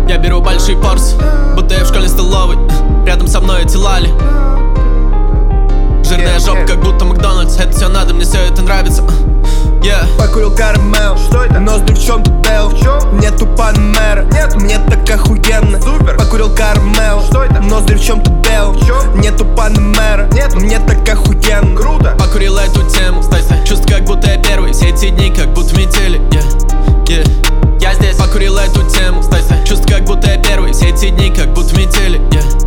Я беру большие порции, будто я в школьной столовой. Рядом со мной эти лали. Жирная жопа, как будто Макдональдс. Это все надо, мне все это нравится. Покурил карамел, что это? Ноздри в чем-то Бел. Нету панмера, нет, мне так охуенно. Супер. Покурил карамел, что это? Ноздри в чем-то Бел. Нету панмера, нет, мне так охуенно. Круто. Покурил эту тему, чувство, как будто я первый. Все эти дни, как будто метели. Я здесь. Покурил эту тему, чувство, как будто я первый. Все эти дни, как будто метели.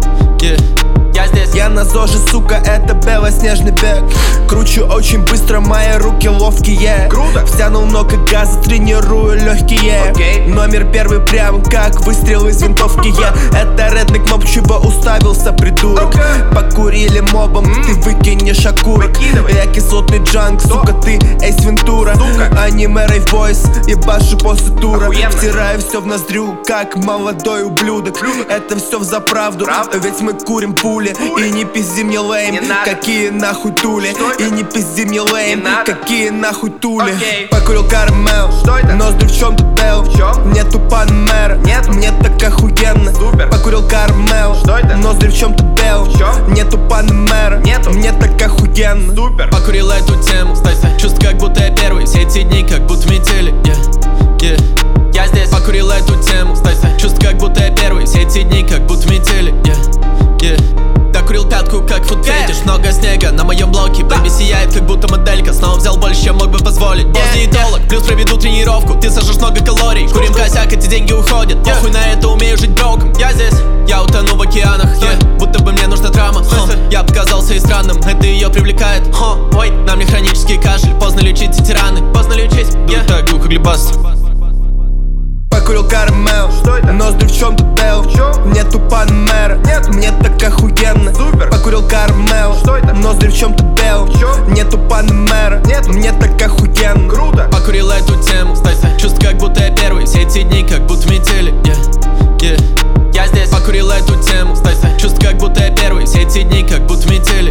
Я здесь. Я на ЗОЖе, сука, это белоснежный бег. Кручу очень быстро, мои руки ловкие. Круто. Втянул много газа, тренирую легкие. Номер первый прям как выстрел из винтовки. Это реднек моб, чего уставился, придурок. Покурили мобом, ты выкинешь окурок. Я кислотный джанк, сука, ты Эйс Вентура. Аниме Рейв Бойс, ебашу после тура. Втираю все в ноздрю, как молодой ублюдок. Это все взаправду, ведь мы курим пули. И не пизди мне лейм, какие нахуй тули. И не пизди мне лейм, какие нахуй тули. Покурил карамел, ноздри в чем-то Бел. Нету панмера, мне так охуенно. Покурил карамел, ноздри в чем-то Бел. Нету панмера, мне так охуенно. Покурил эту тему, чувство, как будто я первый. Все эти дни, как будто метели. Я здесь. Покурил эту тему, чувство, как будто я первый. Все эти дни, как будто метели. Докурил пятку, как фудфетиш. Много снега на моем блоке. Бэйби сияет, как будто моделька. Снова взял больше, чем мог бы позволить. Босс диетолог, плюс проведу тренировку. Ты сожжешь много калорий. Курим косяк, эти деньги уходят. Похуй на это, умею жить броком. Я здесь. Я утону в океанах, будто бы мне нужна драма. Я показался и странным, это ее привлекает. Ой, на мне хронический кашель. Поздно лечить эти раны. Поздно лечить, так, гук углебастер. Покурил карамел, ноздри в чем-то Бел. Нету панмера, мне так охуенно. Покурил карамел, ноздри в чем-то Бел. Нету панмера, мне так охуенно. Круто. Покурил эту тему, чувство, как будто я первый. Все эти дни, как будто метели. Я здесь. Покурил эту тему, чувство, как будто я первый. Все эти дни, как будто метели.